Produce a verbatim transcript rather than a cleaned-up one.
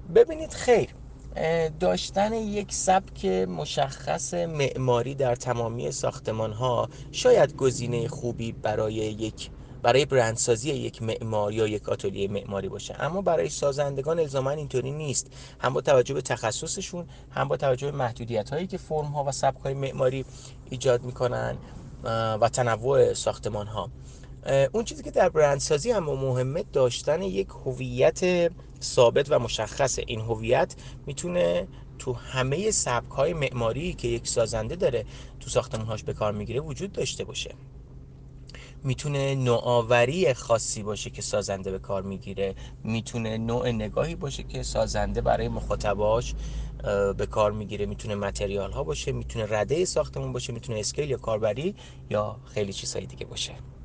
ببینید خیر، داشتن یک سبک مشخص معماری در تمامی ساختمان ها شاید گزینه خوبی برای یک برای برندسازی یک معمار یا یک آتلیه معماری باشه، اما برای سازندگان الزاما اینطوری نیست. هم با توجه به تخصصشون، هم با توجه به محدودیت هایی که فرم ها و سبک های معماری ایجاد میکنن و تنوع ساختمان ها. اون چیزی که در برندسازی هم مهمه داشتن یک هویت ثابت و مشخصه. این هویت میتونه تو همه سبک‌های معماری که یک سازنده داره تو ساختمان‌هاش به کار میگیره وجود داشته باشه. میتونه نوآوری خاصی باشه که سازنده به کار میگیره، میتونه نوع نگاهی باشه که سازنده برای مخاطباش به کار میگیره، میتونه متریال ها باشه، میتونه رده ساختمون باشه، میتونه اسکیل یا کاربری یا خیلی چیزهای دیگه باشه.